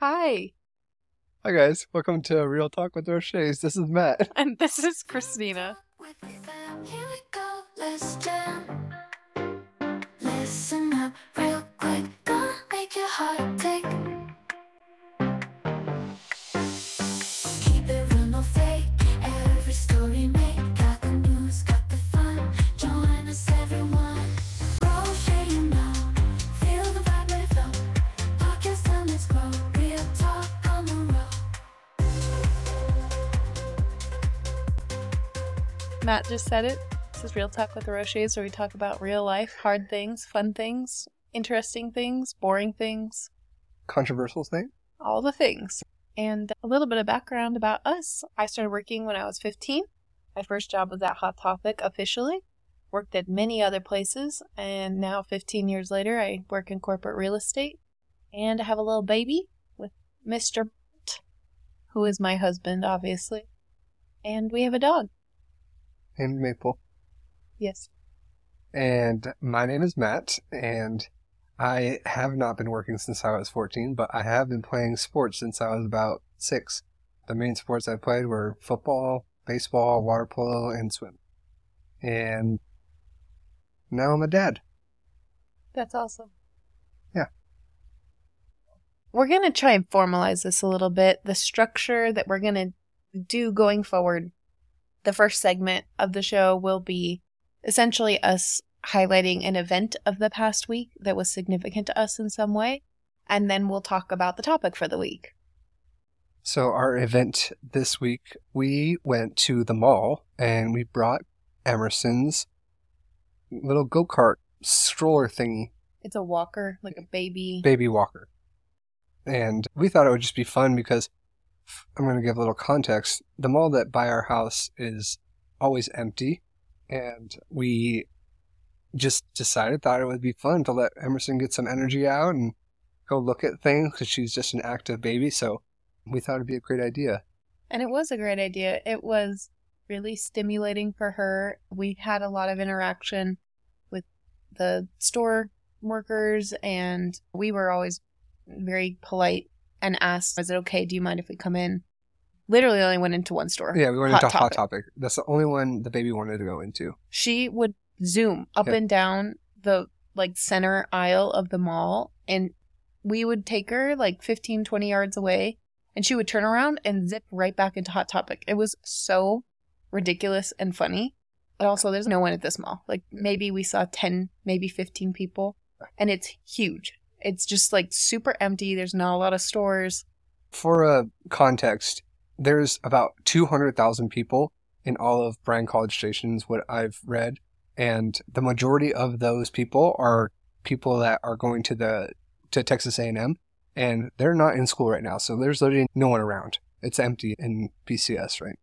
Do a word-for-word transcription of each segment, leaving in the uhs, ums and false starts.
Hi, Hi guys, welcome to Real Talk with Roches. This is Matt. and this is Christina. With them, here we go, let's jam. Listen up real quick, gonna make your heart tick. Keep it real, no fake, every story make. Got the news, got the fun, join us everyone. Roche, you know, feel the vibe, let it flow. Podcast time, let's grow, real talk on the road. Matt just said it. This is Real Talk with the Roches, where we talk about real life, hard things, fun things, interesting things, boring things, Controversial thing? all the things. And a little bit of background about us. I started working when I was fifteen. My first job was at Hot Topic officially. Worked at many other places, and now fifteen years later, I work in corporate real estate. And I have a little baby with Mister T, who is my husband, obviously. And we have a dog. And Maple. Yes. And my name is Matt, and I have not been working since I was fourteen, but I have been playing sports since I was about six. The main sports I played were football, baseball, water polo, and swim. And now I'm a dad. That's awesome. Yeah. We're going to try and formalize this a little bit. The structure that we're going to do going forward, the first segment of the show will be essentially us highlighting an event of the past week that was significant to us in some way, and then we'll talk about the topic for the week. So our event this week, we went to the mall, and we brought Emerson's little go-kart stroller thingy, It's a walker, like a baby. baby walker. And we thought it would just be fun because, I'm going to give a little context, the mall that by our house is always empty, and we just decided, thought it would be fun to let Emerson get some energy out and go look at things because she's just an active baby, so we thought it'd be a great idea. And it was a great idea. It was really stimulating for her. We had a lot of interaction with the store workers, and we were always very polite and asked, is it okay? Do you mind if we come in? Literally only went into one store. Yeah, we went Hot into Hot Topic. Topic. That's the only one the baby wanted to go into. She would zoom up Yeah. and down the like center aisle of the mall, and we would take her like fifteen, twenty yards away, and she would turn around and zip right back into Hot Topic. It was so ridiculous and funny. And also, there's no one at this mall. Like, maybe we saw ten, maybe fifteen people, and it's huge. It's just like super empty. There's not a lot of stores. For a context, there's about two hundred thousand people in all of Bryan College Stations, what I've read, and the majority of those people are people that are going to the to Texas A and M, and they're not in school right now, so there's literally no one around. It's empty in P C S, right?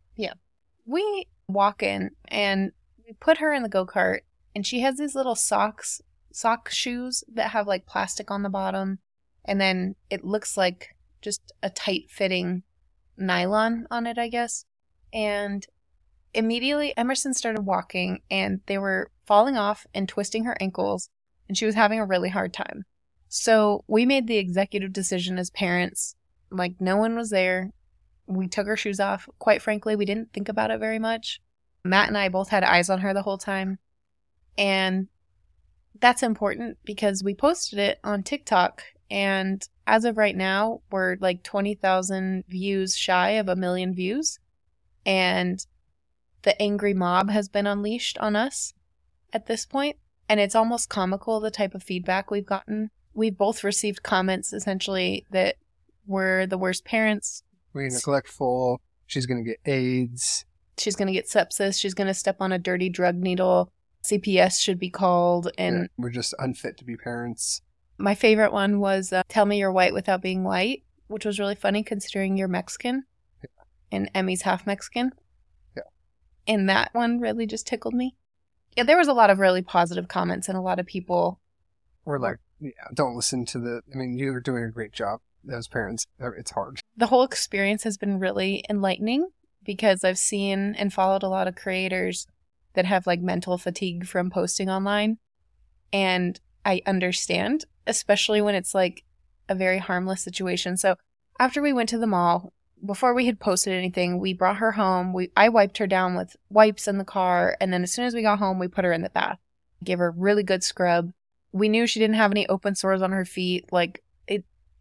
We walk in and we put her in the go-kart, and she has these little socks, sock shoes that have like plastic on the bottom, and then it looks like just a tight-fitting nylon on it, I guess. And immediately Emerson started walking, and they were falling off and twisting her ankles, and she was having a really hard time. So we made the executive decision as parents, like no one was there. We took her shoes off. Quite frankly, we didn't think about it very much. Matt and I both had eyes on her the whole time. And that's important because we posted it on TikTok. And as of right now, we're like twenty thousand views shy of a million views. And the angry mob has been unleashed on us at this point. And it's almost comical, the type of feedback we've gotten. We've both received comments essentially that we're the worst parents. We're neglectful. She's going to get AIDS. She's going to get sepsis. She's going to step on a dirty drug needle. C P S should be called. And Yeah, we're just unfit to be parents. my favorite one was uh, Tell Me You're White Without Being White, which was really funny considering you're Mexican. Yeah. And Emmy's half Mexican. Yeah. And that one really just tickled me. Yeah, there was a lot of really positive comments and a lot of people. We're like, yeah, don't listen to the, I mean, you're doing a great job as parents. It's hard. The whole experience has been really enlightening because I've seen and followed a lot of creators that have like mental fatigue from posting online. And I understand, especially when it's like a very harmless situation. So after we went to the mall, before we had posted anything, we brought her home. We I wiped her down with wipes in the car, and then as soon as we got home, we put her in the bath. Gave her a really good scrub. We knew she didn't have any open sores on her feet. Like, it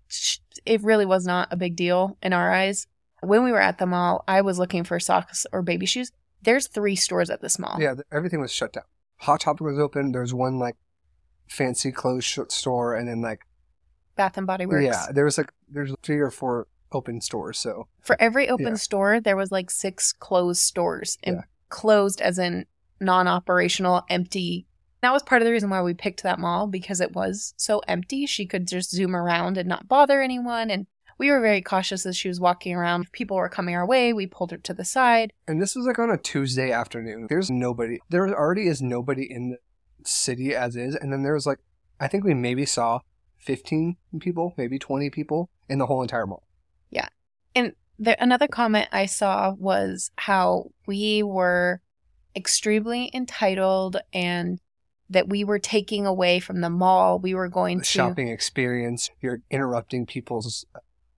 it really was not a big deal in our eyes. When we were at the mall, I was looking for socks or baby shoes. There's three stores at this mall. Yeah, th- everything was shut down. Hot Topic was open. There was one, like, fancy clothes sh- store, and then, like... Bath and Body Works. Yeah, there was, like, there's three or four open stores, so... For every open Yeah. store, there was, like, six closed stores. And Yeah. closed as in non-operational, empty. That was part of the reason why we picked that mall, because it was so empty. She could just zoom around and not bother anyone, and we were very cautious as she was walking around. If people were coming our way, we pulled her to the side. And this was, like, on a Tuesday afternoon. There's nobody. There already is nobody in the city as is, and then there was, like, I think we maybe saw fifteen people, maybe twenty people in the whole entire mall. Yeah. And the, another comment I saw was how we were extremely entitled and that we were taking away from the mall. We were going The to... shopping experience, you're interrupting people's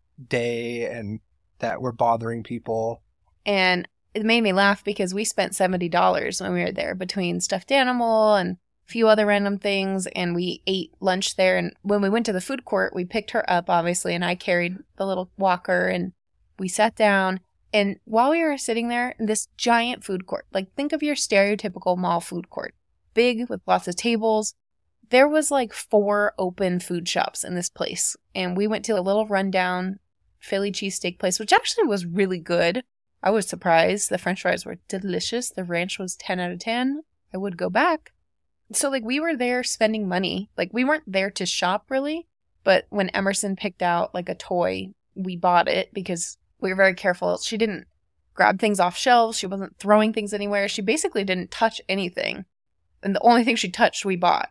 day, and that we're bothering people. And it made me laugh because we spent seventy dollars when we were there between stuffed animal and a few other random things. And we ate lunch there. And when we went to the food court, we picked her up, obviously, and I carried the little walker and we sat down. And while we were sitting there, in this giant food court, like think of your stereotypical mall food court, big with lots of tables. There was like four open food shops in this place. And we went to a little rundown Philly cheesesteak place, which actually was really good. I was surprised. The french fries were delicious. The ranch was ten out of ten. I would go back. So like we were there spending money. Like we weren't there to shop really. But when Emerson picked out like a toy, we bought it because we were very careful. She didn't grab things off shelves. She wasn't throwing things anywhere. She basically didn't touch anything. And the only thing she touched, we bought.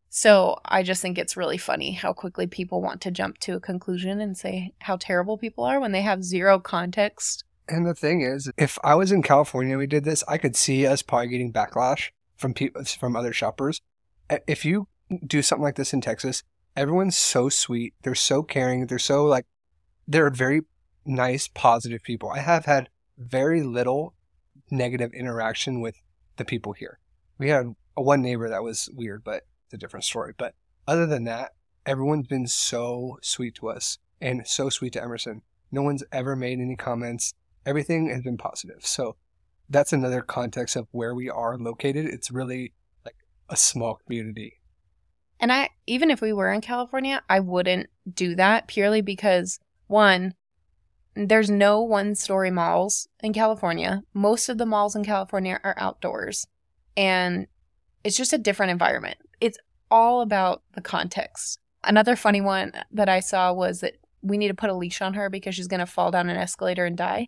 So I just think it's really funny how quickly people want to jump to a conclusion and say how terrible people are when they have zero context. And the thing is, if I was in California and we did this, I could see us probably getting backlash from people, from other shoppers. If you do something like this in Texas, everyone's so sweet. They're so caring. They're so like, they're very nice, positive people. I have had very little negative interaction with the people here. We had one neighbor that was weird, but it's a different story. But other than that, everyone's been so sweet to us and so sweet to Emerson. No one's ever made any comments. Everything has been positive. So that's another context of where we are located. It's really like a small community. And I, even if we were in California, I wouldn't do that purely because, one, there's no one-story malls in California. Most of the malls in California are outdoors. And it's just a different environment. It's all about the context. Another funny one that I saw was that we need to put a leash on her because she's going to fall down an escalator and die.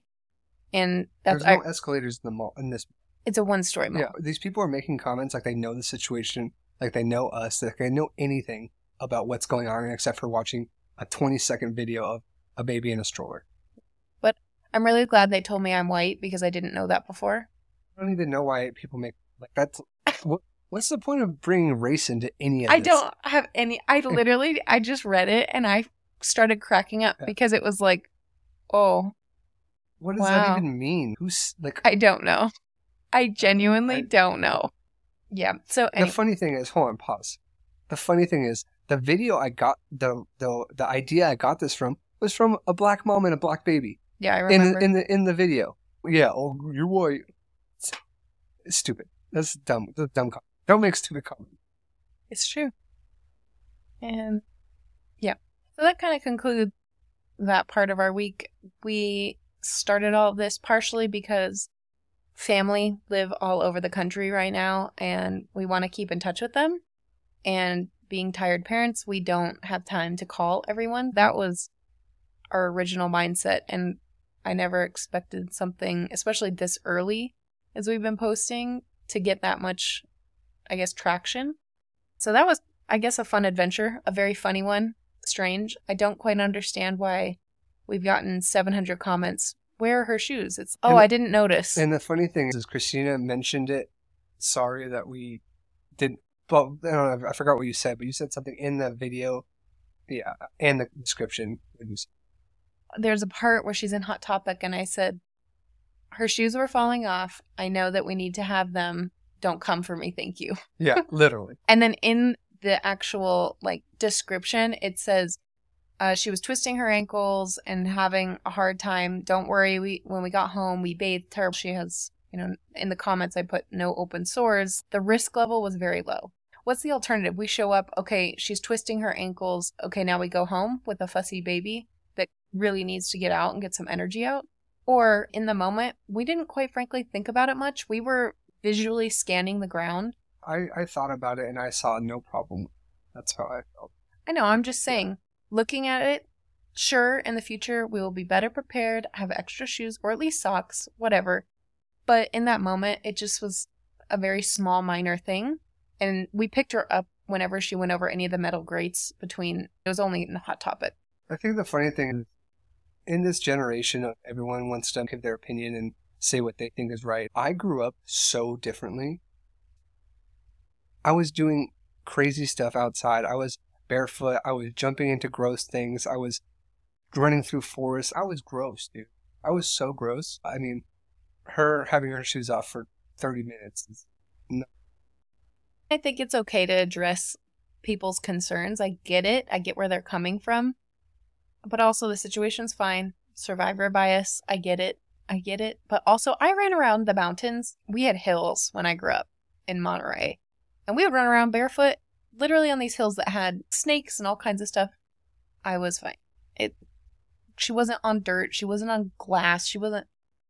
And that's There's no I, escalators in the mall. In this, it's a one-story mall. yeah, these people are making comments like they know the situation, like they know us, like they know anything about what's going on except for watching a twenty-second video of a baby in a stroller. But I'm really glad they told me I'm white because I didn't know that before. I don't even know why people make like that's. what, what's the point of bringing race into any of I this? don't have any. I literally, I just read it and I started cracking up Yeah. because it was like, oh, What does Wow. that even mean? Who's like? I don't know. I genuinely I- don't know. Yeah. So The anyway, funny thing is, hold on, pause. The funny thing is, the video I got, the the the idea I got this from was from a black mom and a black baby yeah, I in remember. in the in the video. Yeah, oh, you're white. It's, it's stupid. That's dumb. That's dumb. Comment. Don't make stupid comments. It's true. And yeah. So that kind of concludes that part of our week. We started all of this partially because family live all over the country right now and we want to keep in touch with them. And being tired parents, we don't have time to call everyone. That was our original mindset. And I never expected something, especially this early as we've been posting, to get that much, I guess, traction. So that was, I guess, a fun adventure, a very funny one. Strange. I don't quite understand why we've gotten seven hundred comments. Where are her shoes? It's, oh, And- I didn't notice. And the funny thing is, Christina mentioned it. Sorry that we didn't. Well, I don't know. I forgot what you said, but you said something in the video Yeah, and the description. There's a part where she's in Hot Topic, and I said, her shoes were falling off. I know that we need to have them. Don't come for me, thank you. Yeah, literally. And then in the actual like description, it says uh, she was twisting her ankles and having a hard time. Don't worry, we when we got home, we bathed her. She has, you know, in the comments I put no open sores. The risk level was very low. What's the alternative? We show up, okay, she's twisting her ankles. Okay, now we go home with a fussy baby that really needs to get out and get some energy out. Or in the moment, we didn't quite frankly think about it much. We were visually scanning the ground. I, I thought about it and I saw no problem. That's how I felt. I know, I'm just saying, looking at it, sure, in the future we will be better prepared, have extra shoes or at least socks, whatever. But in that moment, it just was a very small, minor thing. And we picked her up whenever she went over any of the metal grates between, it was only in the Hot Topic. I think the funny thing is, in this generation of everyone wants to give their opinion and say what they think is right. I grew up so differently. I was doing crazy stuff outside. I was barefoot. I was jumping into gross things. I was running through forests. I was gross, dude. I was so gross. I mean, her having her shoes off for thirty minutes is no. I think it's okay to address people's concerns. I get it. I get where they're coming from. But also the situation's fine. Survivor bias. I get it. I get it. But also I ran around the mountains. We had hills when I grew up in Monterey. And we would run around barefoot, literally on these hills that had snakes and all kinds of stuff. I was fine. It. She wasn't on dirt. She wasn't on glass. She wasn't.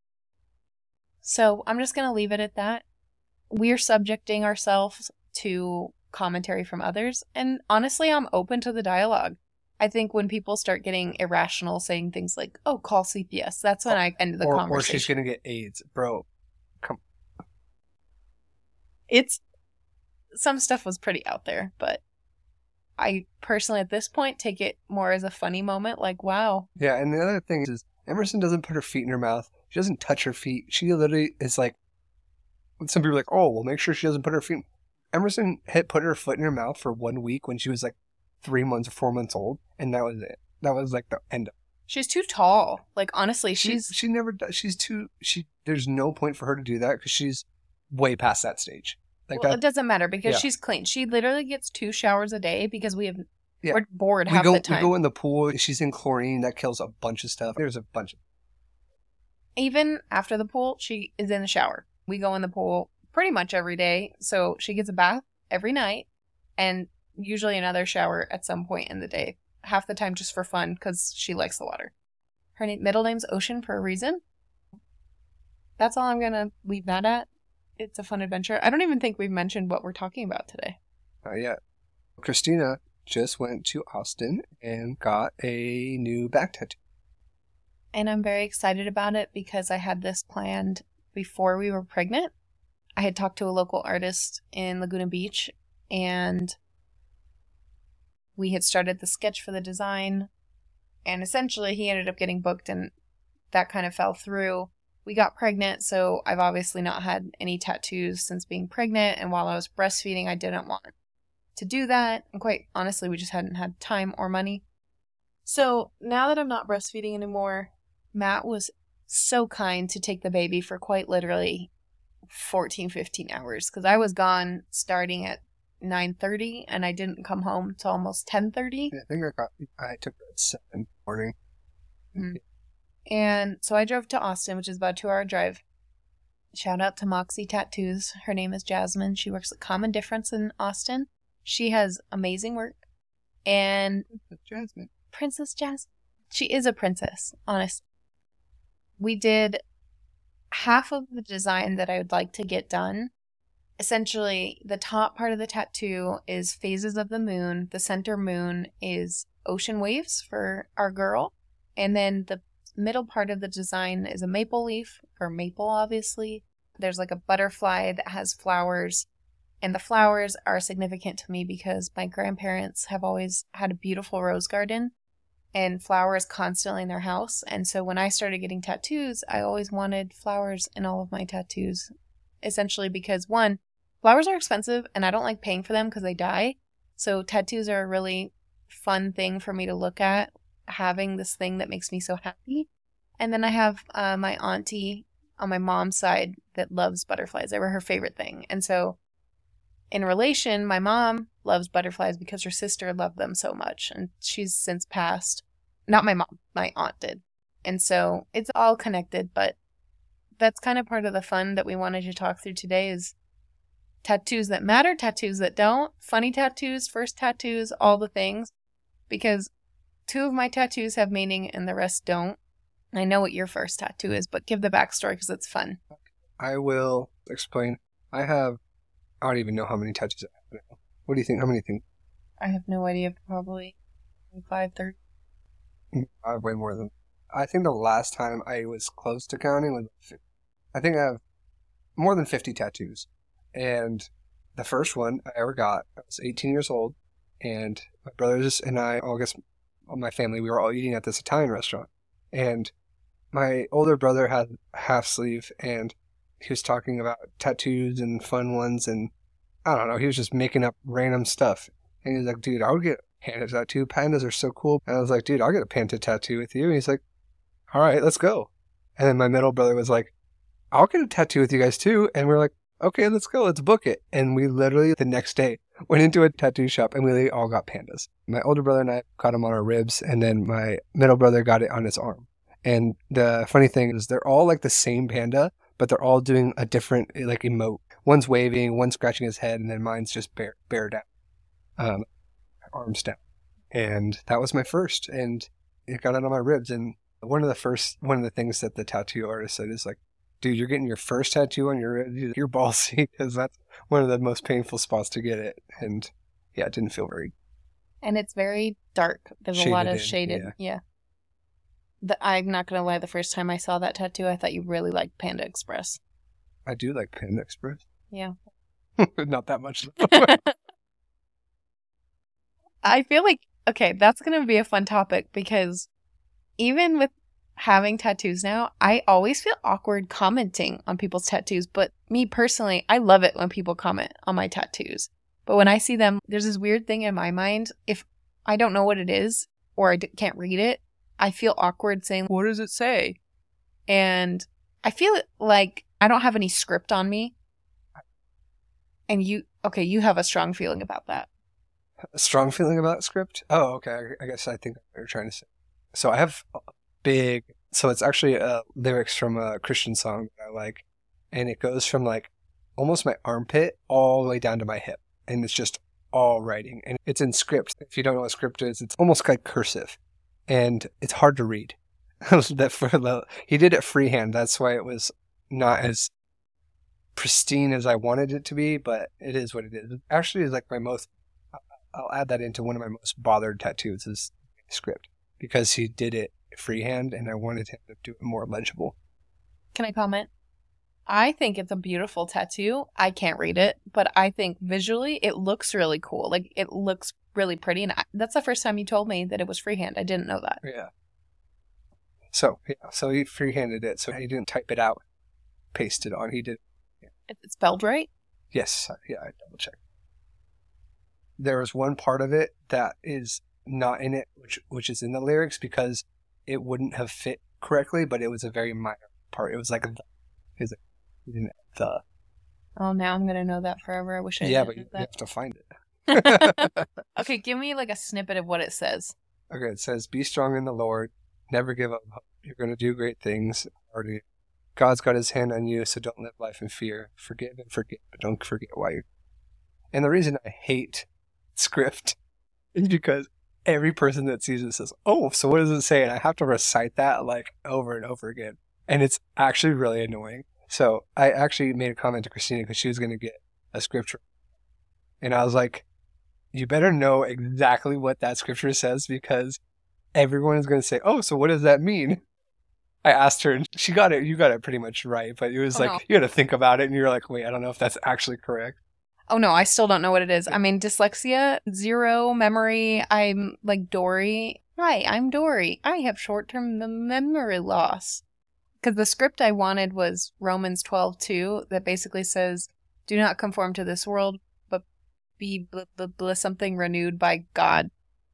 So I'm just going to leave it at that. We're subjecting ourselves to commentary from others. And honestly, I'm open to the dialogue. I think when people start getting irrational, saying things like, oh, call C P S, that's when I end the or, conversation. Or she's going to get AIDS. Bro, come. It's, some stuff was pretty out there, but I personally at this point take it more as a funny moment, like, wow. Yeah, and the other thing is, Emerson doesn't put her feet in her mouth. She doesn't touch her feet. She literally is like, some people are like, oh, well, make sure she doesn't put her feet. Emerson hit put her foot in her mouth for one week when she was like three months or four months old, and that was it. That was like the end of it. She's too tall. Like, honestly, she, she's... She never does. She's too... She. There's no point for her to do that because she's way past that stage. Like well, that, it doesn't matter because yeah. she's clean. She literally gets two showers a day because we have... Yeah. We're bored we half go, the time. We go in the pool. She's in chlorine. That kills a bunch of stuff. There's a bunch of... Even after the pool, she is in the shower. We go in the pool pretty much every day. So she gets a bath every night and usually another shower at some point in the day. Half the time just for fun because she likes the water. Her name, middle name's Ocean for a reason. That's all I'm going to leave that at. It's a fun adventure. I don't even think we've mentioned what we're talking about today. Not yet. Christina just went to Austin and got a new back tattoo. And I'm very excited about it because I had this planned before we were pregnant. I had talked to a local artist in Laguna Beach and we had started the sketch for the design. And essentially he ended up getting booked and that kind of fell through. We got pregnant, so I've obviously not had any tattoos since being pregnant. And while I was breastfeeding, I didn't want to do that. And quite honestly, we just hadn't had time or money. So now that I'm not breastfeeding anymore, Matt was so kind to take the baby for quite literally fourteen, fifteen hours. Because I was gone starting at nine thirty and I didn't come home till almost ten thirty. Yeah, I think I got, I took it at seven in the morning. Mm-hmm. And so I drove to Austin, which is about a two hour drive. Shout out to Moxie Tattoos. Her name is Jasmine. She works at Common Difference in Austin. She has amazing work. And Jasmine. Princess Jasmine. She is a princess, honestly. We did half of the design that I would like to get done. Essentially, the top part of the tattoo is phases of the moon. The center moon is ocean waves for our girl. And then the middle part of the design is a maple leaf, or maple, obviously. There's like a butterfly that has flowers. And the flowers are significant to me because my grandparents have always had a beautiful rose garden. And flowers constantly in their house. And so when I started getting tattoos, I always wanted flowers in all of my tattoos. Essentially because, one, flowers are expensive and I don't like paying for them because they die. So tattoos are a really fun thing for me to look at, having this thing that makes me so happy. And then I have uh, my auntie on my mom's side that loves butterflies. They were her favorite thing. And so in relation, my mom loves butterflies because her sister loved them so much. And she's since passed. Not my mom, my aunt did. And so it's all connected, but that's kind of part of the fun that we wanted to talk through today is tattoos that matter, tattoos that don't, funny tattoos, first tattoos, all the things. Because two of my tattoos have meaning and the rest don't. I know what your first tattoo is, but give the backstory because it's fun. I will explain. I have, I don't even know how many tattoos I have now. What do you think? How many think? I have no idea, probably twenty-five, thirty. I have way more than. I think the last time I was close to counting was, I think I have more than fifty tattoos. And the first one I ever got, I was eighteen years old, and my brothers and I, I guess my family, we were all eating at this Italian restaurant. And my older brother had a half sleeve, and he was talking about tattoos and fun ones, and I don't know, he was just making up random stuff. And he was like, dude, I would get a panda tattoo. Pandas are so cool. And I was like, dude, I'll get a panda tattoo with you. And he's like, all right, let's go. And then my middle brother was like, I'll get a tattoo with you guys too. And we're like, okay, let's go. Let's book it. And we literally the next day went into a tattoo shop and we all got pandas. My older brother and I got them on our ribs, and then my middle brother got it on his arm. And the funny thing is they're all like the same panda, but they're all doing a different like emote. One's waving, one's scratching his head, and then mine's just bare, bare down, um, arms down. And that was my first, and it got it on my ribs. And one of the first, one of the things that the tattoo artist said is like, dude, you're getting your first tattoo on your ribs. You're ballsy, because that's one of the most painful spots to get it. And yeah, it didn't feel very. And it's very dark. There's a lot of shaded. Yeah. yeah. The, I'm not going to lie. The first time I saw that tattoo, I thought you really liked Panda Express. I do like Panda Express. Yeah. Not that much. I feel like, okay, that's going to be a fun topic because even with having tattoos now, I always feel awkward commenting on people's tattoos. But me personally, I love it when people comment on my tattoos. But when I see them, there's this weird thing in my mind. If I don't know what it is or I d- can't read it, I feel awkward saying, what does it say? And I feel like I don't have any script on me. And you, okay, you have a strong feeling about that. A strong feeling about script? Oh, okay. I guess I think what you're trying to say. So I have a big, so it's actually uh, lyrics from a Christian song that I like. And it goes from like almost my armpit all the way down to my hip. And it's just all writing. And it's in script. If you don't know what script is, it's almost like cursive. And it's hard to read. that for the, he did it freehand. That's why it was not as pristine as I wanted it to be, but it is what it is. It actually is like my most, I'll add that into one of my most bothered tattoos is script, because he did it freehand and I wanted him to do it more legible. Can I comment? I think it's a beautiful tattoo. I can't read it, but I think visually it looks really cool. Like it looks really pretty. And I, that's the first time you told me that it was freehand. I didn't know that. Yeah. So, yeah, so he freehanded it. So he didn't type it out, paste it on. He did. Yeah. It's spelled right? Yes. Yeah, I double checked. There was one part of it that is not in it, which which is in the lyrics because it wouldn't have fit correctly, but it was a very minor part. It was like a, it was like, you didn't have the. Oh, now I'm going to know that forever. I wish I yeah, didn't but you, know that. you have to find it. Okay, give me like a snippet of what it says. Okay, it says, be strong in the Lord. Never give up hope. You're going to do great things. Already, God's got his hand on you, so don't live life in fear. Forgive and forget, but don't forget why you're. And the reason I hate script is because every person that sees it says, oh, so what does it say? And I have to recite that like over and over again. And it's actually really annoying. So I actually made a comment to Christina because she was going to get a scripture. And I was like, you better know exactly what that scripture says because everyone is going to say, oh, so what does that mean? I asked her and she got it. You got it pretty much right. But it was Oh, like, no. you got to think about it. And you're like, wait, I don't know if that's actually correct. Oh, no, I still don't know what it is. I mean, dyslexia, zero memory. I'm like Dory. Hi, I'm Dory. I have short-term mem- memory loss. Because the script I wanted was Romans twelve two that basically says, do not conform to this world, but be bl- bl- bl- something renewed by God.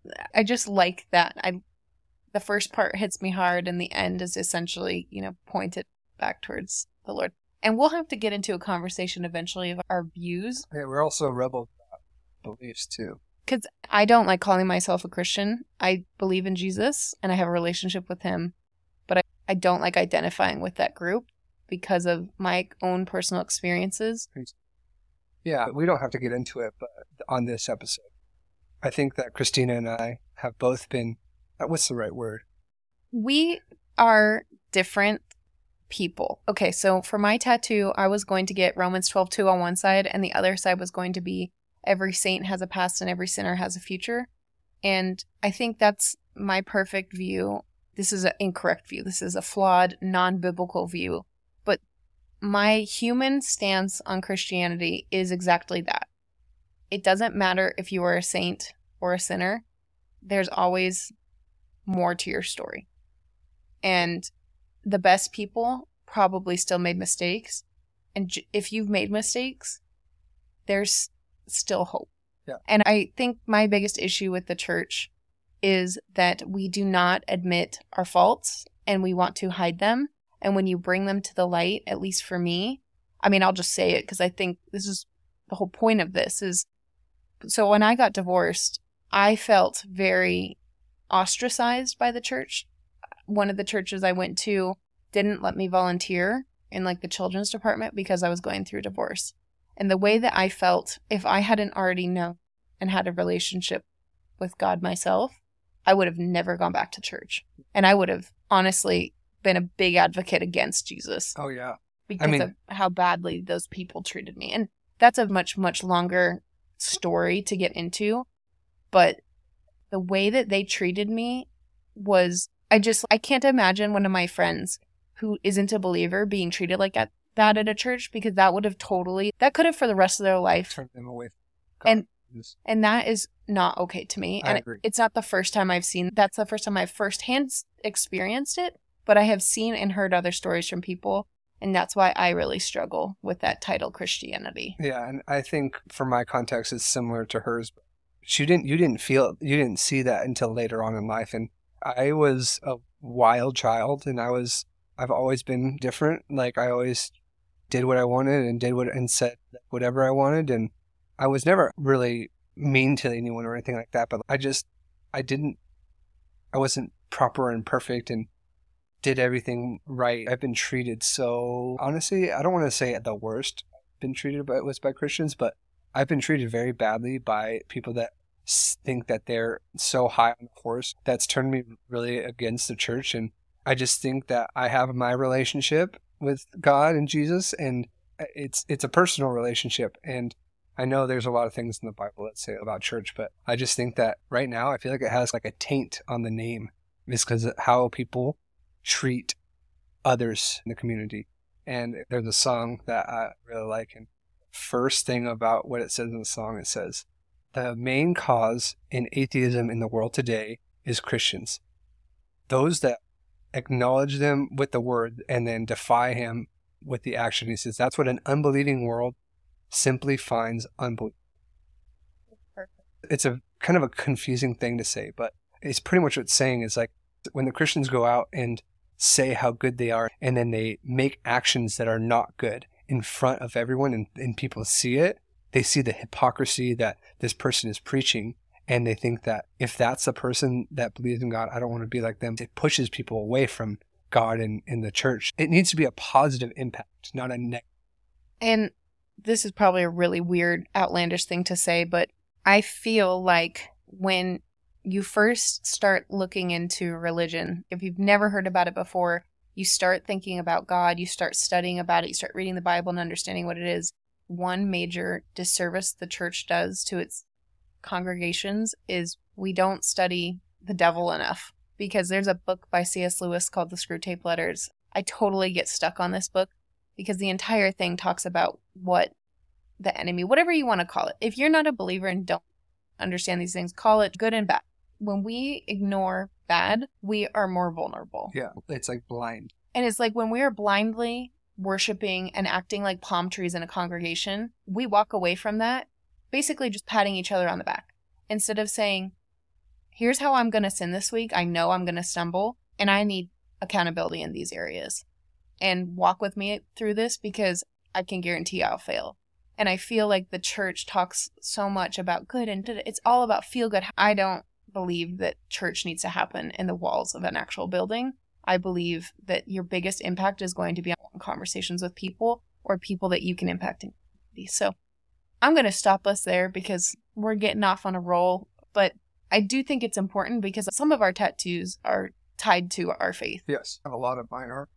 I just like that. I the first part hits me hard, and the end is essentially, you know, pointed back towards the Lord. And we'll have to get into a conversation eventually of our views. Yeah, we're also rebel beliefs too. Because I don't like calling myself a Christian. I believe in Jesus, and I have a relationship with him. But I, I don't like identifying with that group because of my own personal experiences. Yeah, we don't have to get into it, but on this episode, I think that Christina and I have both been, what's the right word? We are different people. Okay, so for my tattoo, I was going to get Romans twelve two on one side, and the other side was going to be every saint has a past and every sinner has a future. And I think that's my perfect view. This is an incorrect view. This is a flawed, non-biblical view. But my human stance on Christianity is exactly that. It doesn't matter if you are a saint or a sinner. There's always more to your story. And the best people probably still made mistakes. And j- if you've made mistakes, there's still hope. Yeah. And I think my biggest issue with the church is that we do not admit our faults and we want to hide them. And when you bring them to the light, at least for me, I mean, I'll just say it because I think this is the whole point of this is, so when I got divorced, I felt very ostracized by the church. One of the churches I went to didn't let me volunteer in like the children's department because I was going through a divorce. And the way that I felt, if I hadn't already known and had a relationship with God myself, I would have never gone back to church. And I would have honestly been a big advocate against Jesus. Oh, yeah. Because I mean, of how badly those people treated me. And that's a much, much longer story to get into. But the way that they treated me was, I just, I can't imagine one of my friends who isn't a believer being treated like that, that at a church, because that would have totally, that could have for the rest of their life. Turn them away. And and that is not okay to me. I And agree. it's not the first time I've seen, that's the first time I've firsthand experienced it, but I have seen and heard other stories from people. And that's why I really struggle with that title, Christianity. Yeah, and I think for my context, it's similar to hers. She didn't, you didn't feel, you didn't see that until later on in life. And I was a wild child, and I was, I've always been different. Like I always did what I wanted and did what, and said whatever I wanted. And I was never really mean to anyone or anything like that, but I just, I didn't, I wasn't proper and perfect and did everything right. I've been treated so, honestly, I don't want to say the worst I've been treated by, was by Christians, but I've been treated very badly by people that think that they're so high on the horse. That's turned me really against the church. And I just think that I have my relationship with God and Jesus, and it's, it's a personal relationship. And I know there's a lot of things in the Bible that say about church, but I just think that right now I feel like it has like a taint on the name. It's because of how people treat others in the community. And there's a song that I really like. And first thing about what it says in the song, it says, the main cause in atheism in the world today is Christians. Those that acknowledge them with the word and then defy him with the action. He says that's what an unbelieving world simply finds unbelievable. It's a kind of a confusing thing to say, but it's pretty much what it's saying is like when the Christians go out and say how good they are and then they make actions that are not good in front of everyone and, and people see it, they see the hypocrisy that this person is preaching, and they think that if that's the person that believes in God, I don't want to be like them. It pushes people away from God and, and the church. It needs to be a positive impact, not a negative. And this is probably a really weird, outlandish thing to say, but I feel like when you first start looking into religion, if you've never heard about it before, you start thinking about God, you start studying about it, you start reading the Bible and understanding what it is. One major disservice the church does to its congregations is we don't study the devil enough. Because there's a book by C S Lewis called The Screwtape Letters. I totally get stuck on this book because the entire thing talks about what the enemy, whatever you want to call it. If you're not a believer and don't understand these things, call it good and bad. When we ignore bad, we are more vulnerable. Yeah, it's like blind. And it's like when we are blindly worshiping and acting like palm trees in a congregation, we walk away from that basically just patting each other on the back instead of saying, here's how I'm going to sin this week. I know I'm going to stumble, and I need accountability in these areas. And walk with me through this because I can guarantee I'll fail. And I feel like the church talks so much about good and it's all about feel good. I don't believe that church needs to happen in the walls of an actual building. I believe that your biggest impact is going to be on conversations with people or people that you can impact in community. So I'm going to stop us there because we're getting off on a roll. But I do think it's important because some of our tattoos are tied to our faith. Yes, and a lot of mine are.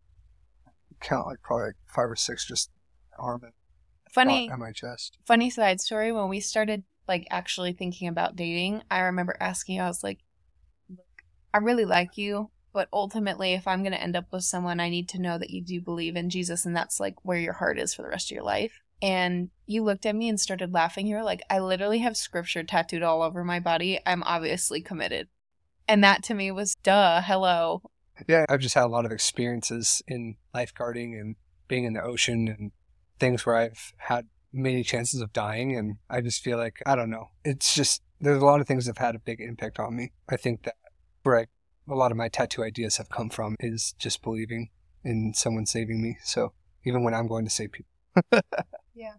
Count like probably like five or six just arm and Funny, on my chest. Funny side story. When we started like actually thinking about dating, I remember asking you, I was like, look, I really like you, but ultimately if I'm going to end up with someone, I need to know that you do believe in Jesus and that's like where your heart is for the rest of your life. And you looked at me and started laughing. You were like, I literally have scripture tattooed all over my body. I'm obviously committed. And that to me was duh, hello. Yeah, I've just had a lot of experiences in lifeguarding and being in the ocean and things where I've had many chances of dying. And I just feel like, I don't know, it's just, there's a lot of things that have had a big impact on me. I think that where I, a lot of my tattoo ideas have come from is just believing in someone saving me. So even when I'm going to save people, yeah,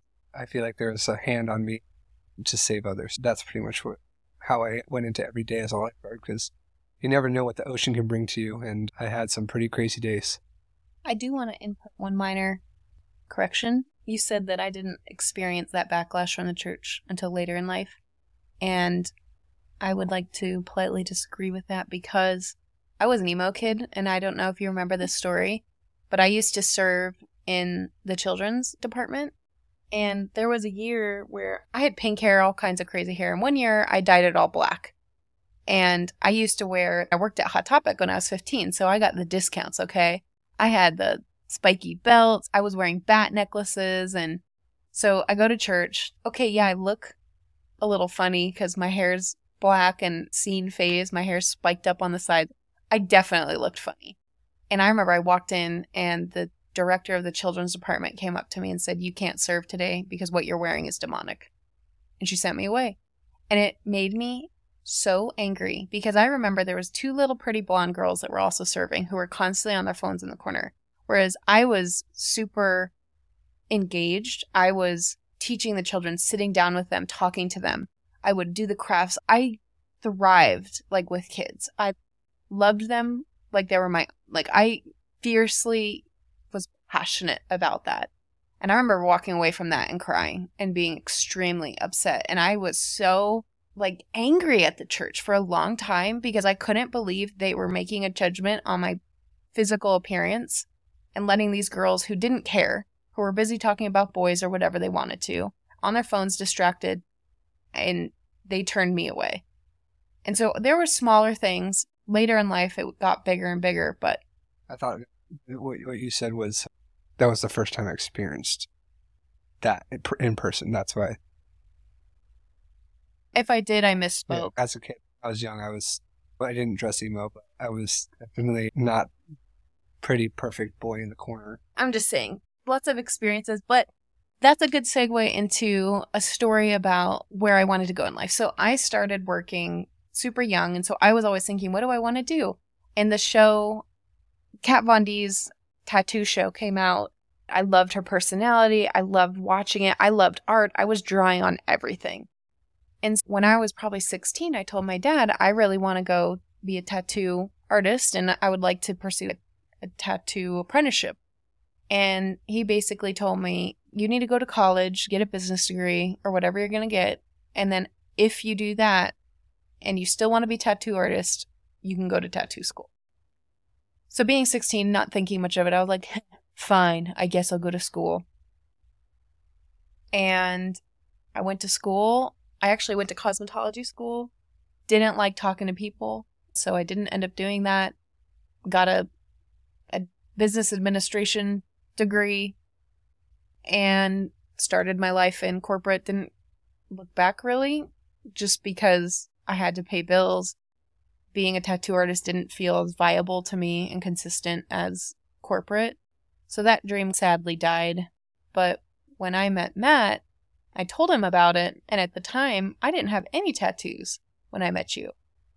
I feel like there's a hand on me to save others. That's pretty much what how I went into every day as a lifeguard because you never know what the ocean can bring to you, and I had some pretty crazy days. I do want to input one minor correction. You said that I didn't experience that backlash from the church until later in life, and I would like to politely disagree with that because I was an emo kid, and I don't know if you remember this story, but I used to serve in the children's department, and there was a year where I had pink hair, all kinds of crazy hair, and one year I dyed it all black. And I used to wear, I worked at Hot Topic when I was fifteen, so I got the discounts, okay? I had the spiky belts, I was wearing bat necklaces, and so I go to church. Okay, yeah, I look a little funny because my hair's black and scene phase, my hair's spiked up on the side. I definitely looked funny. And I remember I walked in and the director of the children's department came up to me and said, you can't serve today because what you're wearing is demonic. And she sent me away. And it made me so angry because I remember there was two little pretty blonde girls that were also serving who were constantly on their phones in the corner. Whereas I was super engaged. I was teaching the children, sitting down with them, talking to them. I would do the crafts. I thrived like with kids. I loved them like they were my, like I fiercely was passionate about that. And I remember walking away from that and crying and being extremely upset. And I was so like angry at the church for a long time because I couldn't believe they were making a judgment on my physical appearance and letting these girls who didn't care, who were busy talking about boys or whatever they wanted to, on their phones distracted, and they turned me away. And so there were smaller things. Later in life, it got bigger and bigger, but I thought what what you said was that was the first time I experienced that in person. That's why. If I did, I misspoke. Yeah, as a kid, I was young. I was, well, I didn't dress emo, but I was definitely not pretty perfect boy in the corner. I'm just saying, lots of experiences, but that's a good segue into a story about where I wanted to go in life. So I started working super young, and so I was always thinking, what do I want to do? And the show, Kat Von D's tattoo show came out. I loved her personality. I loved watching it. I loved art. I was drawing on everything. And when I was probably sixteen, I told my dad, I really want to go be a tattoo artist and I would like to pursue a, a tattoo apprenticeship. And he basically told me, you need to go to college, get a business degree or whatever you're going to get. And then if you do that and you still want to be a tattoo artist, you can go to tattoo school. So being sixteen, not thinking much of it, I was like, fine, I guess I'll go to school. And I went to school. I actually went to cosmetology school. Didn't like talking to people, so I didn't end up doing that. Got a, a business administration degree and started my life in corporate. Didn't look back really, just because I had to pay bills. Being a tattoo artist didn't feel as viable to me and consistent as corporate. So that dream sadly died. But when I met Matt, I told him about it. And at the time, I didn't have any tattoos when I met you.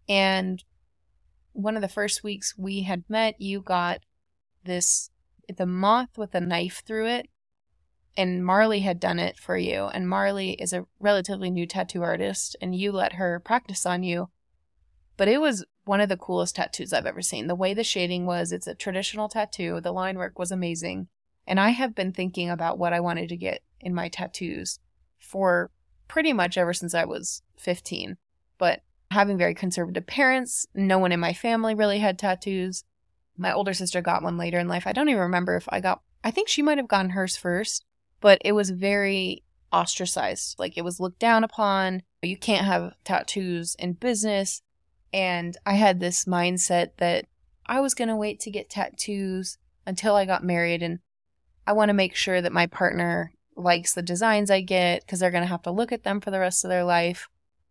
And one of the first weeks we had met, you got this, the moth with a knife through it. And Marley had done it for you. And Marley is a relatively new tattoo artist, and you let her practice on you. But it was one of the coolest tattoos I've ever seen. The way the shading was, it's a traditional tattoo. The line work was amazing. And I have been thinking about what I wanted to get in my tattoos for pretty much ever since I was fifteen. But having very conservative parents, no one in my family really had tattoos. My older sister got one later in life. I don't even remember if I got, I think she might have gotten hers first. But it was very ostracized. Like, it was looked down upon. You can't have tattoos in business. And I had this mindset that I was going to wait to get tattoos until I got married. And I want to make sure that my partner likes the designs I get, because they're going to have to look at them for the rest of their life.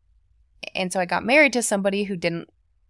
And so I got married to somebody who didn't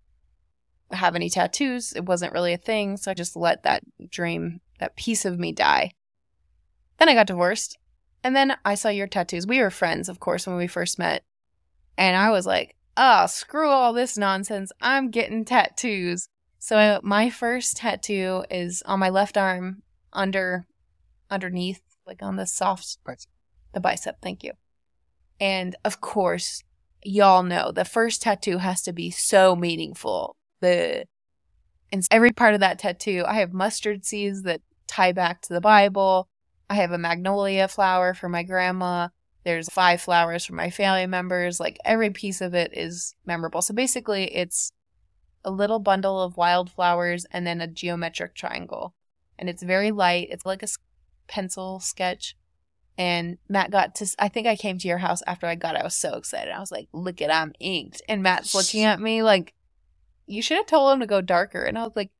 have any tattoos. It wasn't really a thing. So I just let that dream, that piece of me die. Then I got divorced, and then I saw your tattoos. We were friends, of course, when we first met, and I was like, oh, screw all this nonsense. I'm getting tattoos. So I, my first tattoo is on my left arm, under, underneath, like on the soft, Bicep. the bicep, thank you. And, of course, y'all know the first tattoo has to be so meaningful. The and every part of that tattoo, I have mustard seeds that tie back to the Bible. I have a magnolia flower for my grandma. There's five flowers for my family members. Like, every piece of it is memorable. So basically, it's a little bundle of wildflowers and then a geometric triangle. And it's very light. It's like a pencil sketch. And Matt got to, I think I came to your house after I got it. I was so excited. I was like, look at, I'm inked. And Matt's looking at me like, you should have told him to go darker. And I was like,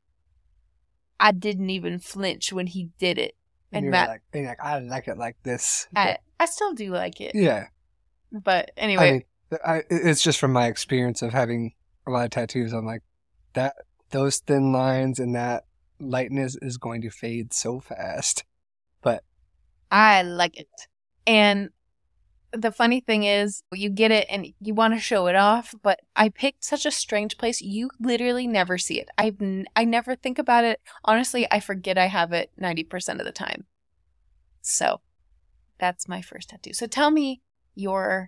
I didn't even flinch when he did it. And you're Matt, like, you're like, I like it like this. I, I still do like it. Yeah. But anyway. I mean, I, it's just from my experience of having a lot of tattoos. I'm like, that, those thin lines and that lightness is going to fade so fast. But I like it. And the funny thing is, you get it and you want to show it off, but I picked such a strange place. You literally never see it. I've n- I never think about it. Honestly, I forget I have it ninety percent of the time. So that's my first tattoo. So tell me your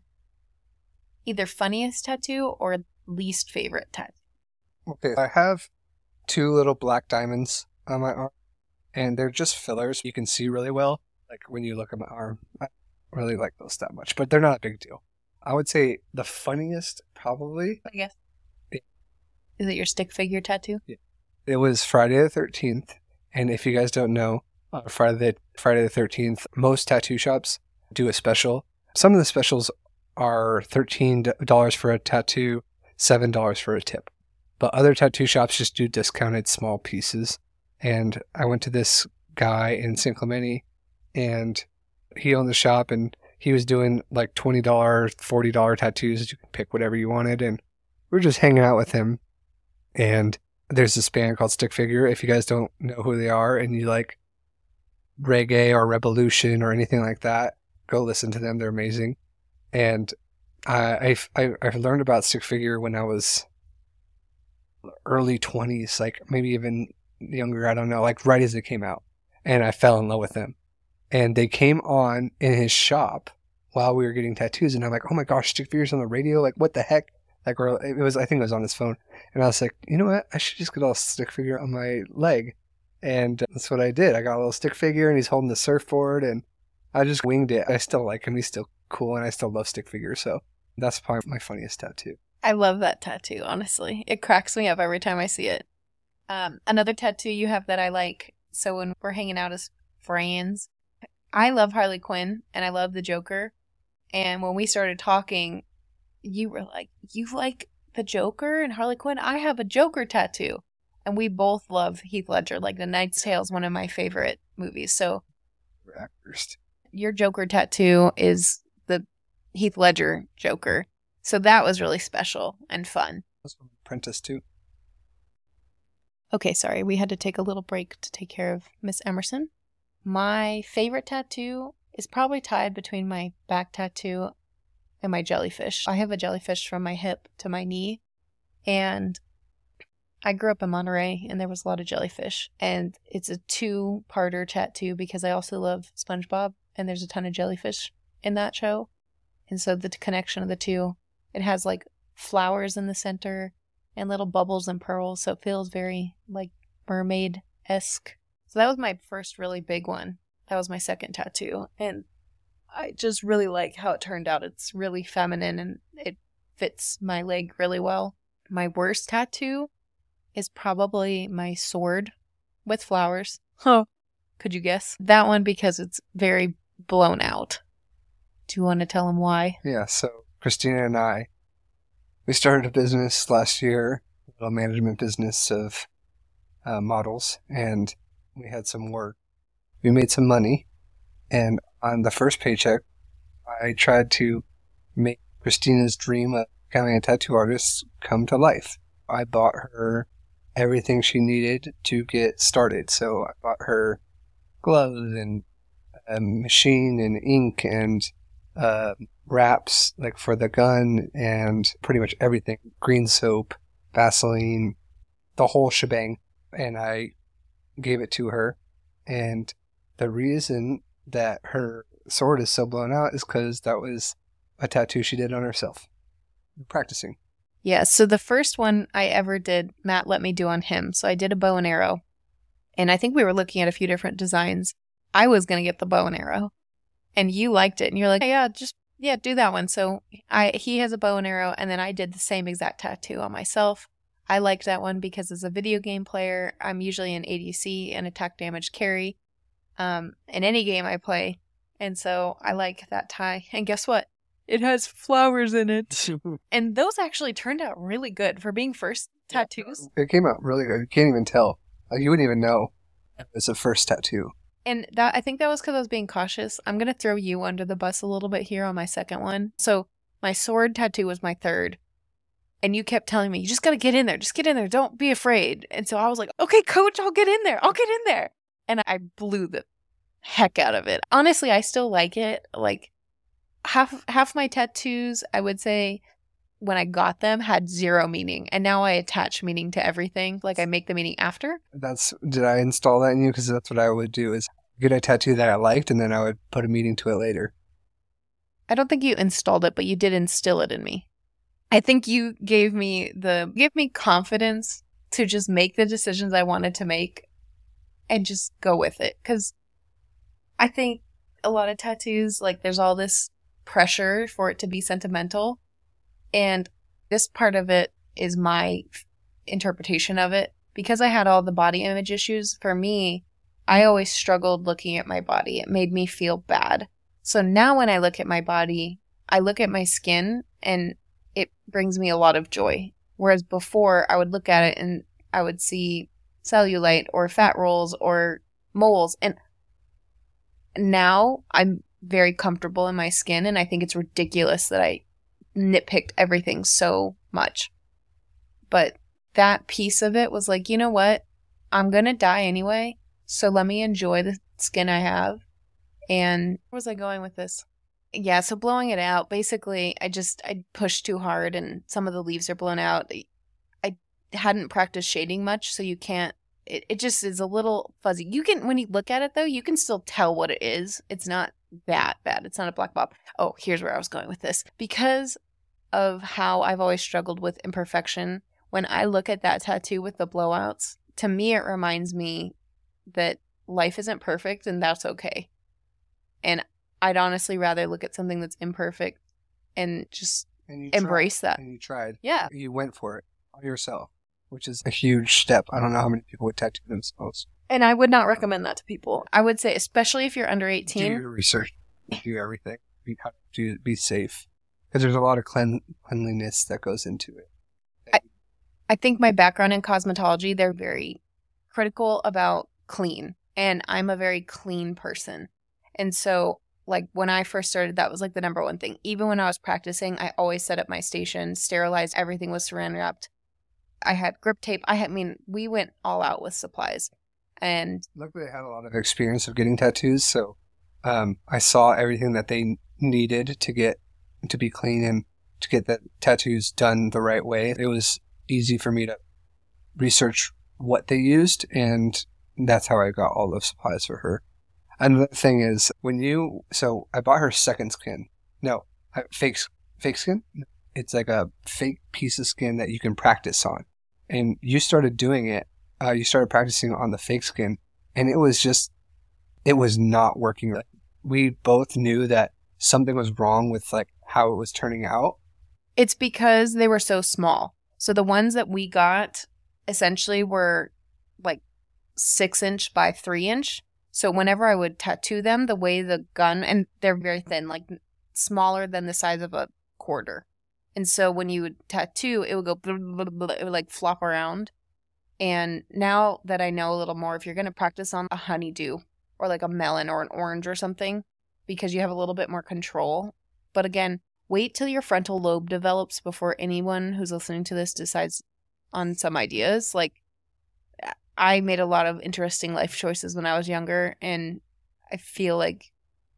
either funniest tattoo or least favorite tattoo. okay, I have two little black diamonds on my arm, and they're just fillers. You can see really well, like when you look at my arm. I don't really like those that much, but they're not a big deal. I would say the funniest, probably, I guess. Yeah. Is it your stick figure tattoo? Yeah. It was Friday the thirteenth, and if you guys don't know, uh, Friday the Friday the thirteenth, most tattoo shops do a special. Some of the specials are thirteen dollars for a tattoo, seven dollars for a tip. But other tattoo shops just do discounted small pieces. And I went to this guy in San Clemente, and he owned the shop, and he was doing like twenty dollars, forty dollars tattoos. You can pick whatever you wanted. And we were just hanging out with him. And there's this band called Stick Figure. If you guys don't know who they are and you like reggae or revolution or anything like that, go listen to them. They're amazing. And I, I, I learned about Stick Figure when I was early twenties, like maybe even younger, I don't know, like right as it came out. And I fell in love with them. And they came on in his shop while we were getting tattoos. And I'm like, oh my gosh, Stick Figure's on the radio? Like, what the heck? Like, or it was, I think it was on his phone. And I was like, you know what? I should just get a little Stick Figure on my leg. And that's what I did. I got a little Stick Figure, and he's holding the surfboard, and I just winged it. I still like him. He's still cool, and I still love Stick Figure. So that's probably my funniest tattoo. I love that tattoo, honestly. It cracks me up every time I see it. Um, another tattoo you have that I like, so when we're hanging out as friends, I love Harley Quinn, and I love the Joker. And when we started talking, you were like, you like the Joker and Harley Quinn? I have a Joker tattoo. And we both love Heath Ledger. Like, The Knight's Tale is one of my favorite movies. So Actors. Your Joker tattoo is the Heath Ledger Joker. So that was really special and fun. That's Apprentice too. Okay, sorry. We had to take a little break to take care of Miss Emerson. My favorite tattoo is probably tied between my back tattoo and my jellyfish. I have a jellyfish from my hip to my knee. And I grew up in Monterey, and there was a lot of jellyfish. And it's a two-parter tattoo because I also love SpongeBob, and there's a ton of jellyfish in that show. And so the connection of the two, it has like flowers in the center and little bubbles and pearls, so it feels very like mermaid-esque. So that was my first really big one. That was my second tattoo. And I just really like how it turned out. It's really feminine and it fits my leg really well. My worst tattoo is probably my sword with flowers. Huh. Could you guess? That one because it's very blown out. Do you want to tell them why? Yeah, so Christina and I, we started a business last year, a little management business of uh, models, and we had some work. We made some money, and on the first paycheck, I tried to make Christina's dream of becoming a tattoo artist come to life. I bought her everything she needed to get started. So I bought her gloves and a machine and ink and uh, wraps like for the gun and pretty much everything. Green soap, Vaseline, the whole shebang. And I gave it to her. And the reason that her sword is so blown out is because that was a tattoo she did on herself. Practicing. Yeah, so the first one I ever did, Matt let me do on him. So I did a bow and arrow. And I think we were looking at a few different designs. I was going to get the bow and arrow. And you liked it. And you're like, hey, yeah, just, yeah, do that one. So I he has a bow and arrow. And then I did the same exact tattoo on myself. I liked that one because as a video game player, I'm usually an A D C, an attack damage carry, um, in any game I play. And so I like that tie. And guess what? It has flowers in it. And those actually turned out really good for being first tattoos. It came out really good. You can't even tell. Like, you wouldn't even know it was a first tattoo. And that I think that was because I was being cautious. I'm going to throw you under the bus a little bit here on my second one. So my sword tattoo was my third. And you kept telling me, you just got to get in there. Just get in there. Don't be afraid. And so I was like, okay, coach, I'll get in there. I'll get in there. And I blew the heck out of it. Honestly, I still like it. Like, Half half my tattoos, I would say, when I got them, had zero meaning. And now I attach meaning to everything. Like, I make the meaning after. That's Did I install that in you? Because that's what I would do, is get a tattoo that I liked, and then I would put a meaning to it later. I don't think you installed it, but you did instill it in me. I think you gave me the give me confidence to just make the decisions I wanted to make and just go with it. Because I think a lot of tattoos, like, there's all this pressure for it to be sentimental, and this part of it is my interpretation of it. Because I had all the body image issues, for me, I always struggled looking at my body. It made me feel bad. So now when I look at my body, I look at my skin and it brings me a lot of joy. Whereas before, I would look at it and I would see cellulite or fat rolls or moles, and now I'm very comfortable in my skin, and I think it's ridiculous that I nitpicked everything so much. But that piece of it was like, you know what? I'm gonna die anyway, so let me enjoy the skin I have. And where was I going with this? Yeah, so blowing it out, basically, I just, I pushed too hard, and some of the leaves are blown out. I hadn't practiced shading much, so you can't, it, it just is a little fuzzy. You can, when you look at it, though, you can still tell what it is. It's not that bad. It's not a black bob. Oh, here's where I was going with this. Because of how I've always struggled with imperfection, when I look at that tattoo with the blowouts, to me it reminds me that life isn't perfect and that's okay. And I'd honestly rather look at something that's imperfect and just and you embrace tried, that. And you tried. Yeah. You went for it on yourself, which is a huge step. I don't know how many people would tattoo themselves. And I would not recommend that to people. I would say, especially if you're under Do eighteen. your research. Do everything. Be, how to be safe. Because there's a lot of clean, cleanliness that goes into it. I, I think my background in cosmetology, they're very critical about clean. And I'm a very clean person. And so, like, when I first started, that was, like, the number one thing. Even when I was practicing, I always set up my station, sterilized, everything was saran wrapped. I had grip tape. I had, I mean, we went all out with supplies. And luckily, I had a lot of experience of getting tattoos, so um, I saw everything that they needed to get to be clean and to get the tattoos done the right way. It was easy for me to research what they used, and that's how I got all the supplies for her. Another thing is when you, so I bought her second skin. No, I, fake, fake skin. It's like a fake piece of skin that you can practice on. And you started doing it. Uh, you started practicing on the fake skin, and it was just, it was not working right. We both knew that something was wrong with like how it was turning out. It's because they were so small. So the ones that we got essentially were like six inch by three inch. So whenever I would tattoo them, the way the gun, and they're very thin, like smaller than the size of a quarter. And so when you would tattoo, it would go, blah, blah, blah, it would like flop around. And now that I know a little more, if you're going to practice on a honeydew or like a melon or an orange or something, because you have a little bit more control. But again, wait till your frontal lobe develops before anyone who's listening to this decides on some ideas. Like, I made a lot of interesting life choices when I was younger, and I feel like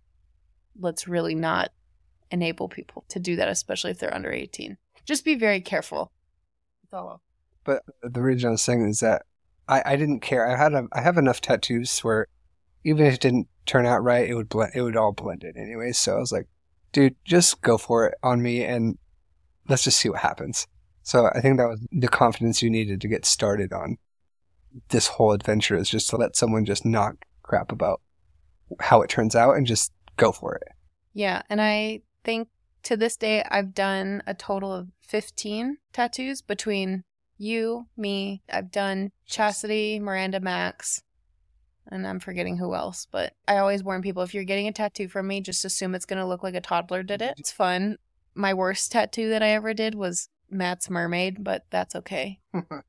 let's really not enable people to do that, especially if they're under eighteen. Just be very careful. That's all. But the reason I was saying is that I, I didn't care. I had a, I have enough tattoos where even if it didn't turn out right, it would blend, it would all blend in anyway. So I was like, dude, just go for it on me, and let's just see what happens. So I think that was the confidence you needed to get started on this whole adventure, is just to let someone just not crap about how it turns out and just go for it. Yeah, and I think to this day I've done a total of fifteen tattoos between you, me. I've done Chastity, Miranda Max, and I'm forgetting who else. But I always warn people, if you're getting a tattoo from me, just assume it's going to look like a toddler did it. It's fun. My worst tattoo that I ever did was Matt's mermaid, but that's okay.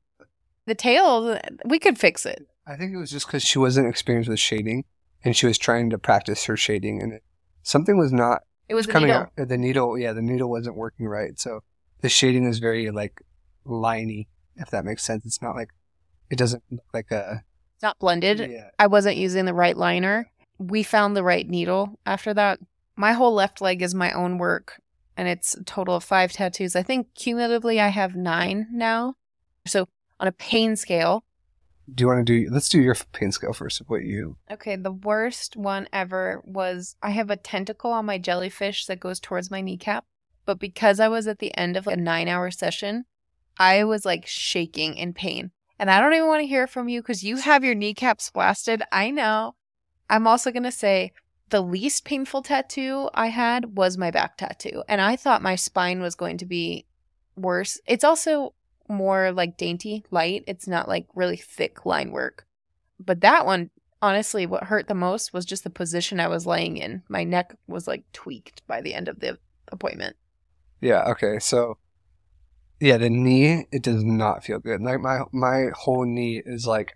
The tail, we could fix it. I think it was just because she wasn't experienced with shading, and she was trying to practice her shading, and it, something was not It was the coming needle. out. The needle, yeah, the needle wasn't working right. So the shading is very like liney, if that makes sense. It's not like, it doesn't look like a. It's not blended. Yeah. I wasn't using the right liner. We found the right needle after that. My whole left leg is my own work, and it's a total of five tattoos. I think cumulatively I have nine now. So on a pain scale. Do you want to do, let's do your pain scale first of what you. Okay, the worst one ever was I have a tentacle on my jellyfish that goes towards my kneecap. But because I was at the end of a nine hour session, I was like shaking in pain. And I don't even want to hear from you because you have your kneecaps blasted. I know. I'm also going to say the least painful tattoo I had was my back tattoo. And I thought my spine was going to be worse. It's also more like dainty, light. It's not like really thick line work. But that one, honestly, what hurt the most was just the position I was laying in. My neck was like tweaked by the end of the appointment. Yeah, okay. So, yeah, the knee, it does not feel good. Like my my whole knee is like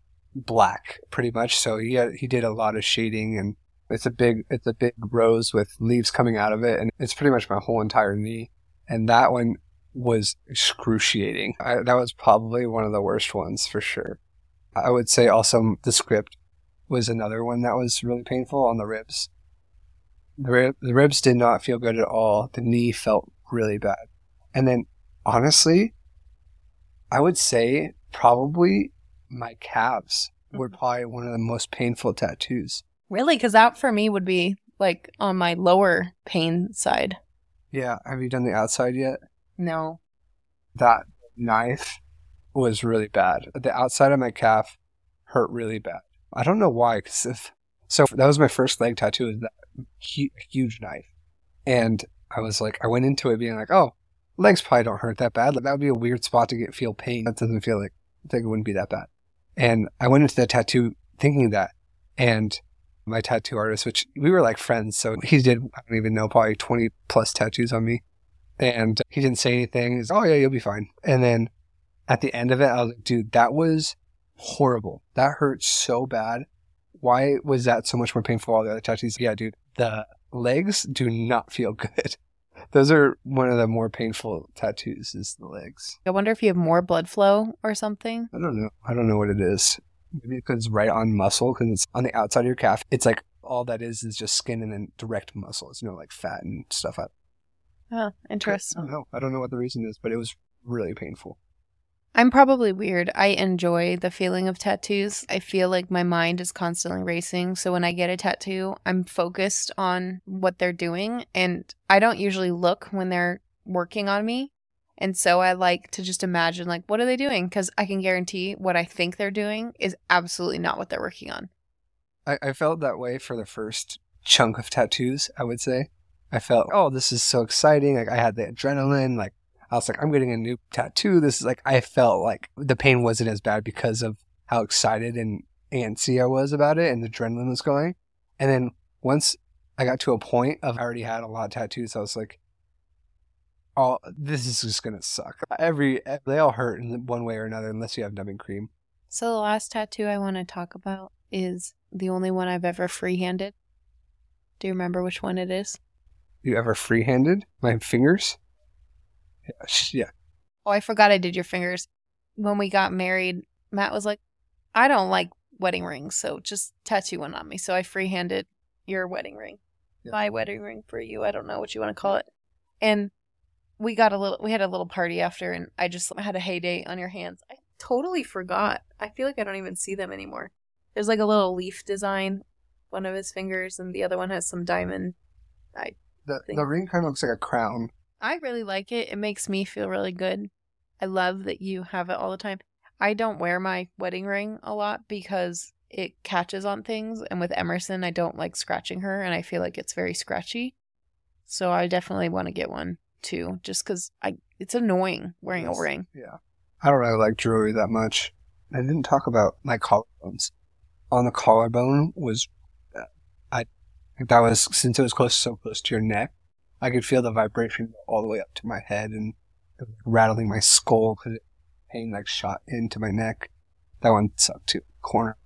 black pretty much. So he had, he did a lot of shading, and it's a big it's a big rose with leaves coming out of it, and it's pretty much my whole entire knee. And that one was excruciating. I, that was probably one of the worst ones for sure. I would say also the script was another one that was really painful on the ribs. The, rib, the ribs did not feel good at all. The knee felt really bad. And then, honestly, I would say probably my calves were probably one of the most painful tattoos. Really? Because that for me would be like on my lower pain side. Yeah. Have you done the outside yet? No. That knife was really bad. The outside of my calf hurt really bad. I don't know why. Cause if, so that was my first leg tattoo, was that hu- huge knife. And I was like, I went into it being like, oh, legs probably don't hurt that bad. Like, that would be a weird spot to get feel pain. That doesn't feel like, I think it wouldn't be that bad. And I went into the tattoo thinking that. And my tattoo artist, which we were like friends, so he did, I don't even know, probably twenty plus tattoos on me. And he didn't say anything. He's, oh yeah, you'll be fine. And then at the end of it, I was like, dude, that was horrible. That hurt so bad. Why was that so much more painful than all the other tattoos? Yeah, dude, the legs do not feel good. Those are one of the more painful tattoos, is the legs. I wonder if you have more blood flow or something. I don't know. I don't know what it is. Maybe because it's right on muscle, because it's on the outside of your calf. It's like all that is is just skin and then direct muscle. It's no like fat and stuff. Oh, interesting. I don't know. I don't know what the reason is, but it was really painful. I'm probably weird. I enjoy the feeling of tattoos. I feel like my mind is constantly racing. So when I get a tattoo, I'm focused on what they're doing. And I don't usually look when they're working on me. And so I like to just imagine, like, what are they doing? Because I can guarantee what I think they're doing is absolutely not what they're working on. I, I felt that way for the first chunk of tattoos, I would say. I felt, oh, this is so exciting. Like, I had the adrenaline. Like, I was like, I'm getting a new tattoo. This is like, I felt like the pain wasn't as bad because of how excited and antsy I was about it and the adrenaline was going. And then once I got to a point of I already had a lot of tattoos, I was like, oh, this is just going to suck. Every, they all hurt in one way or another unless you have numbing cream. So the last tattoo I want to talk about is the only one I've ever freehanded. Do you remember which one it is? You ever freehanded my fingers? Yeah. Oh, I forgot I did your fingers. When we got married, Matt was like, I don't like wedding rings, so just tattoo one on me. So I freehanded your wedding ring. Yeah. My wedding ring for you. I don't know what you want to call it. And we got a little, we had a little party after, and I just had a heyday on your hands. I totally forgot. I feel like I don't even see them anymore. There's like a little leaf design, one of his fingers, and the other one has some diamond. I the, the ring kind of looks like a crown. I really like it. It makes me feel really good. I love that you have it all the time. I don't wear my wedding ring a lot because it catches on things. And with Emerson, I don't like scratching her, and I feel like it's very scratchy. So I definitely want to get one too, just because I it's annoying wearing yes. a ring. Yeah. I don't really like jewelry that much. I didn't talk about my collarbones. On the collarbone was, uh, I think that was, since it was close, so close to your neck, I could feel the vibration all the way up to my head and it was rattling my skull because it pain like shot into my neck. That one sucked too. Corner.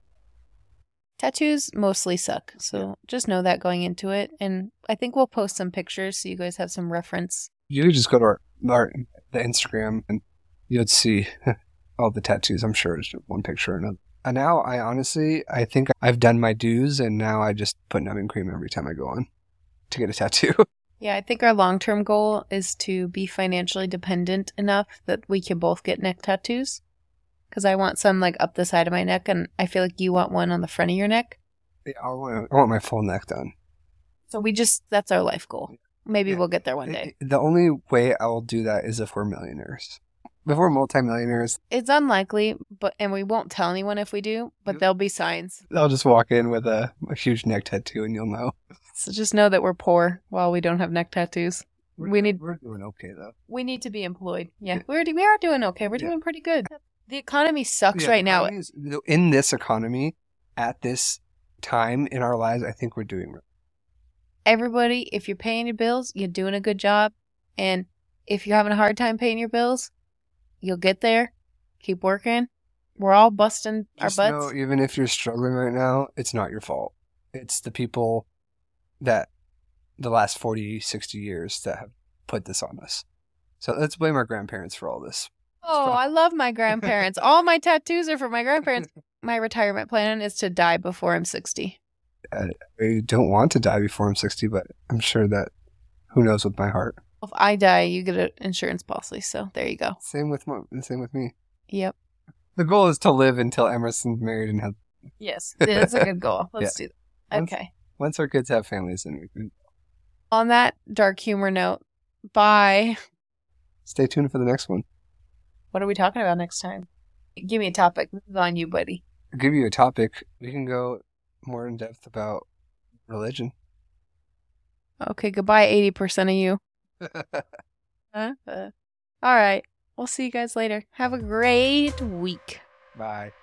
Tattoos mostly suck, so yeah. Just know that going into it. And I think we'll post some pictures so you guys have some reference. You could just go to our, our the Instagram and you'd see all the tattoos. I'm sure it's one picture or another. And now I honestly, I think I've done my dues, and now I just put numbing cream every time I go on to get a tattoo. Yeah, I think our long-term goal is to be financially dependent enough that we can both get neck tattoos. Because I want some like up the side of my neck, and I feel like you want one on the front of your neck. Yeah, I want, I want my full neck done. So we just, that's our life goal. Maybe yeah. We'll get there one day. The only way I will do that is if we're millionaires. If we're multimillionaires. It's unlikely, but and we won't tell anyone if we do, but there'll be signs. They'll just walk in with a, a huge neck tattoo and you'll know. So just know that we're poor while we don't have neck tattoos. We're, we need. We're doing okay, though. We need to be employed. Yeah, yeah. We're, we are doing okay. We're yeah. doing pretty good. The economy sucks yeah, right now. Is, in this economy, at this time in our lives, I think we're doing right. Everybody, if you're paying your bills, you're doing a good job. And if you're having a hard time paying your bills, you'll get there. Keep working. We're all busting Just our butts. Know, even if you're struggling right now, it's not your fault. It's the people that the last forty, sixty years that have put this on us. So let's blame our grandparents for all this. Oh, I love my grandparents. All my tattoos are for my grandparents. My retirement plan is to die before I'm sixty. I, I don't want to die before I'm sixty, but I'm sure that who knows with my heart. If I die, you get an insurance policy. So there you go. Same with my, same with me. Yep. The goal is to live until Emerson's married and have. Yes, that's a good goal. Let's yeah. do that. Once, okay. Once our kids have families, then we can. On that dark humor note, bye. Stay tuned for the next one. What are we talking about next time? Give me a topic. This is on you, buddy. I'll give you a topic. We can go more in depth about religion. Okay, goodbye, eighty percent of you. uh, uh. All right. We'll see you guys later. Have a great week. Bye.